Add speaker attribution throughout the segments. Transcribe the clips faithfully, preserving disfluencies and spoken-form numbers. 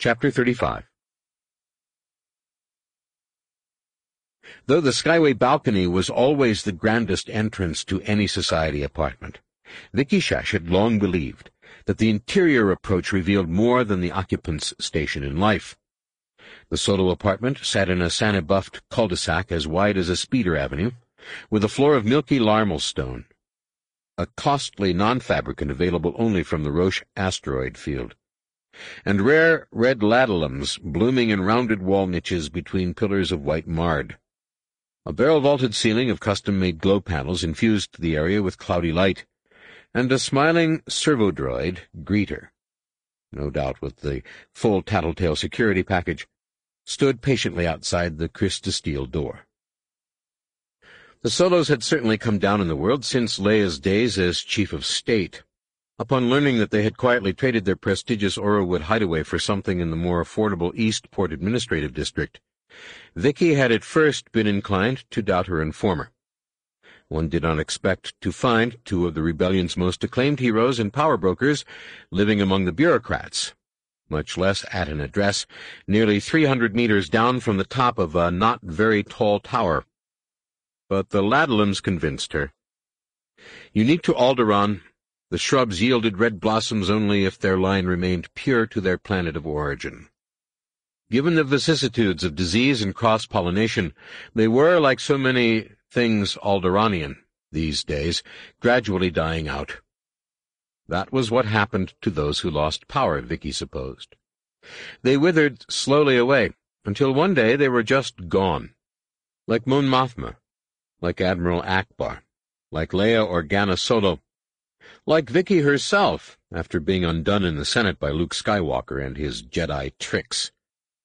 Speaker 1: Chapter thirty-five. Though the skyway balcony was always the grandest entrance to any society apartment, Vicky Schesch had long believed that the interior approach revealed more than the occupant's station in life. The Soto apartment sat in a sand-buffed cul-de-sac as wide as a speeder avenue, with a floor of milky larmelstone, a costly non-fabricant available only from the Roche asteroid field, and rare red ladulums blooming in rounded wall niches between pillars of white mard. A barrel-vaulted ceiling of custom-made glow panels infused the area with cloudy light, and a smiling servo-droid greeter, no doubt with the full tattletale security package, stood patiently outside the crystal steel door. The Sotos had certainly come down in the world since Leia's days as chief of state. Upon learning that they had quietly traded their prestigious Orrowood hideaway for something in the more affordable Eastport administrative district, Vicky had at first been inclined to doubt her informer. One did not expect to find two of the rebellion's most acclaimed heroes and power brokers living among the bureaucrats, much less at an address nearly three hundred meters down from the top of a not-very-tall tower. But the ladulums convinced her. Unique to Alderaan, the shrubs yielded red blossoms only if their line remained pure to their planet of origin. Given the vicissitudes of disease and cross-pollination, they were, like so many things Alderaanian these days, gradually dying out. That was what happened to those who lost power, Vicky supposed. They withered slowly away, until one day they were just gone. Like Mon Mothma, like Admiral Akbar, like Leia Organa Solo, like Vicky herself, after being undone in the Senate by Luke Skywalker and his Jedi tricks.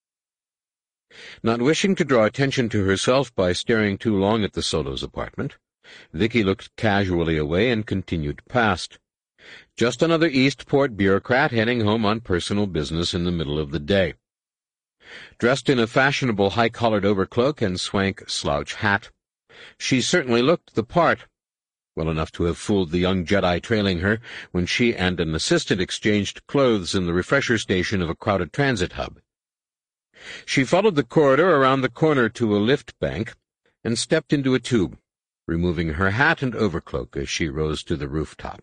Speaker 1: Not wishing to draw attention to herself by staring too long at the Sotos' apartment, Vicky looked casually away and continued past. Just another Eastport bureaucrat heading home on personal business in the middle of the day. Dressed in a fashionable high-collared overcloak and swank slouch hat, she certainly looked the part, well enough to have fooled the young Jedi trailing her when she and an assistant exchanged clothes in the refresher station of a crowded transit hub. She followed the corridor around the corner to a lift bank and stepped into a tube, removing her hat and overcloak as she rose to the rooftop.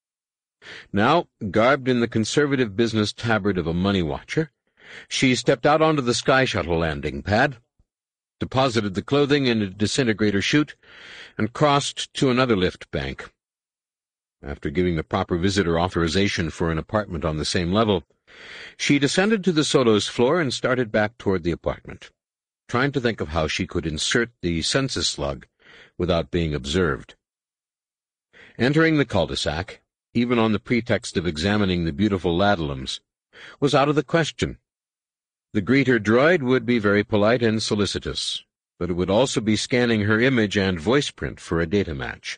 Speaker 1: Now, garbed in the conservative business tabard of a money watcher, she stepped out onto the sky shuttle landing pad, deposited the clothing in a disintegrator chute, and crossed to another lift bank. After giving the proper visitor authorization for an apartment on the same level, she descended to the Sotos' floor and started back toward the apartment, trying to think of how she could insert the census slug without being observed. Entering the cul-de-sac, even on the pretext of examining the beautiful ladulums, was out of the question. The greeter droid would be very polite and solicitous, but it would also be scanning her image and voice print for a data match.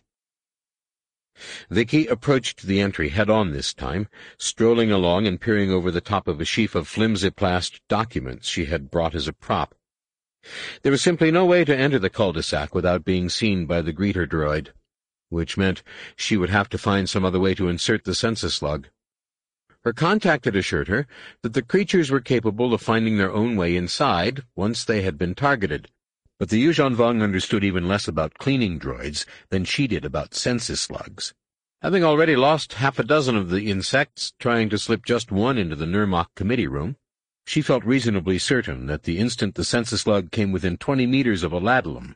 Speaker 1: Vicky approached the entry head-on this time, strolling along and peering over the top of a sheaf of flimsy-plast documents she had brought as a prop. There was simply no way to enter the cul-de-sac without being seen by the greeter droid, which meant she would have to find some other way to insert the census slug. Her contact had assured her that the creatures were capable of finding their own way inside once they had been targeted, but the Yuuzhan Vong understood even less about cleaning droids than she did about census slugs. Having already lost half a dozen of the insects trying to slip just one into the Nirmak committee room, she felt reasonably certain that the instant the census slug came within twenty meters of a ladulum,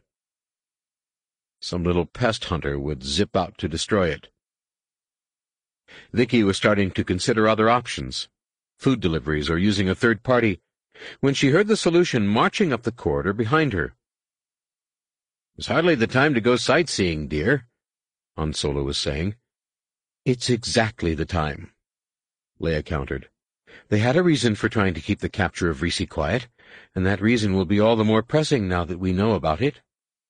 Speaker 1: some little pest hunter would zip out to destroy it. Vicky was starting to consider other options, food deliveries or using a third party, when she heard the solution marching up the corridor behind her. "It's hardly the time to go sightseeing, dear," Han Solo was saying. "It's exactly the time," Leia countered. "They had a reason for trying to keep the capture of Risi quiet, and that reason will be all the more pressing now that we know about it."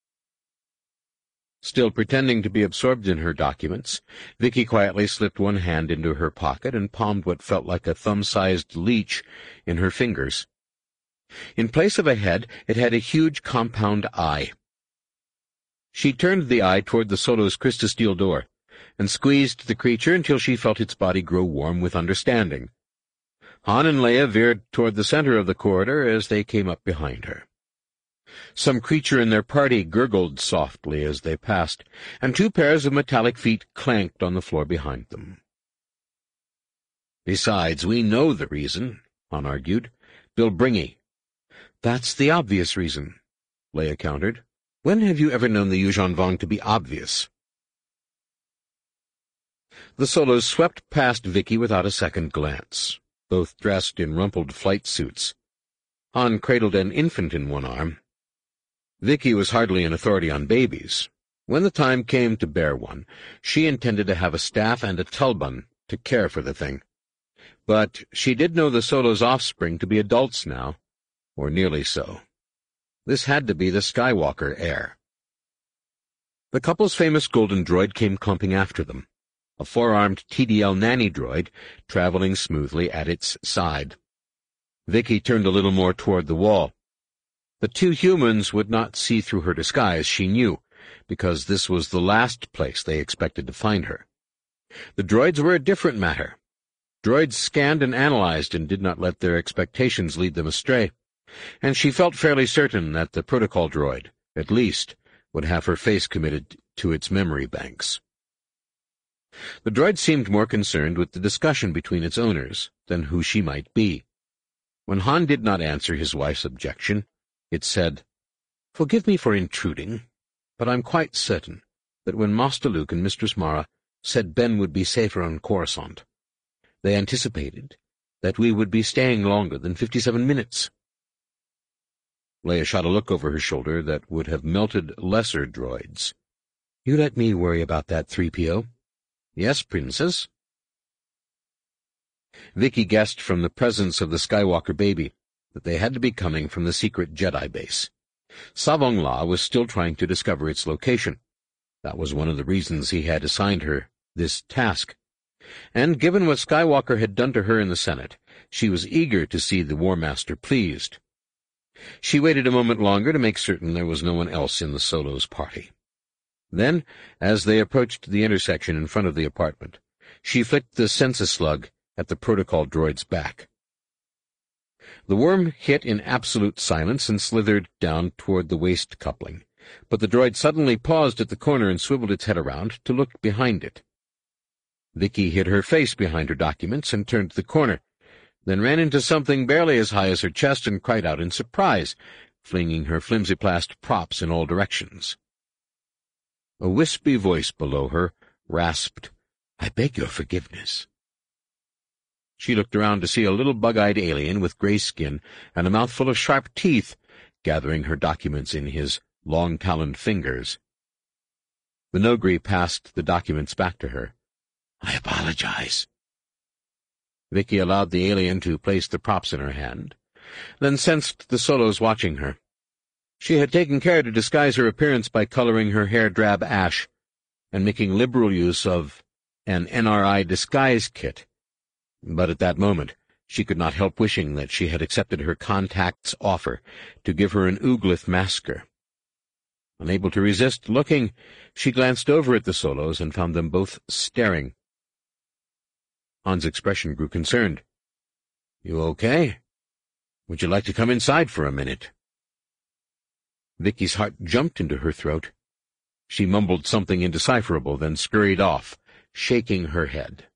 Speaker 1: Still pretending to be absorbed in her documents, Vicky quietly slipped one hand into her pocket and palmed what felt like a thumb-sized leech in her fingers. In place of a head, it had a huge compound eye. She turned the eye toward the Sotos' crystal steel door, and squeezed the creature until she felt its body grow warm with understanding. Han and Leia veered toward the center of the corridor as they came up behind her. Some creature in their party gurgled softly as they passed, and two pairs of metallic feet clanked on the floor behind them. "Besides, we know the reason," Han argued. "Bilbringi." "That's the obvious reason," Leia countered. "When have you ever known the Yuuzhan Vong to be obvious?" The Solos swept past Vicky without a second glance, both dressed in rumpled flight suits. Han cradled an infant in one arm. Vicky was hardly an authority on babies. When the time came to bear one, she intended to have a staff and a tulban to care for the thing. But she did know the Solos' offspring to be adults now, or nearly so. This had to be the Skywalker heir. The couple's famous golden droid came clumping after them, a four-armed T D L nanny droid traveling smoothly at its side. Vicky turned a little more toward the wall. The two humans would not see through her disguise, she knew, because this was the last place they expected to find her. The droids were a different matter. Droids scanned and analyzed and did not let their expectations lead them astray, and she felt fairly certain that the protocol droid, at least, would have her face committed to its memory banks. The droid seemed more concerned with the discussion between its owners than who she might be. When Han did not answer his wife's objection, it said, "Forgive me for intruding, but I'm quite certain that when Master Luke and Mistress Mara said Ben would be safer on Coruscant, they anticipated that we would be staying longer than fifty-seven minutes." Leia shot a look over her shoulder that would have melted lesser droids. "You let me worry about that, three P O. "Yes, Princess." Vicky guessed from the presence of the Skywalker baby that they had to be coming from the secret Jedi base. Savong La was still trying to discover its location. That was one of the reasons he had assigned her this task. And given what Skywalker had done to her in the Senate, she was eager to see the War Master pleased. She waited a moment longer to make certain there was no one else in the Solos party. Then, as they approached the intersection in front of the apartment, she flicked the census slug at the protocol droid's back. The worm hit in absolute silence and slithered down toward the waist coupling, but the droid suddenly paused at the corner and swiveled its head around to look behind it. Vicky hid her face behind her documents and turned the corner, then ran into something barely as high as her chest and cried out in surprise, flinging her flimsy-plast props in all directions. A wispy voice below her rasped, "I beg your forgiveness." She looked around to see a little bug-eyed alien with gray skin and a mouthful of sharp teeth, gathering her documents in his long-taloned fingers. The Noghri passed the documents back to her. "I apologize." Vicky allowed the alien to place the props in her hand, then sensed the Solos watching her. She had taken care to disguise her appearance by coloring her hair drab ash and making liberal use of an N R I disguise kit. But at that moment she could not help wishing that she had accepted her contact's offer to give her an Ooglith masker. Unable to resist looking, she glanced over at the Solos and found them both staring. Han's expression grew concerned. "You okay? Would you like to come inside for a minute?" Vicky's heart jumped into her throat. She mumbled something indecipherable, then scurried off, shaking her head.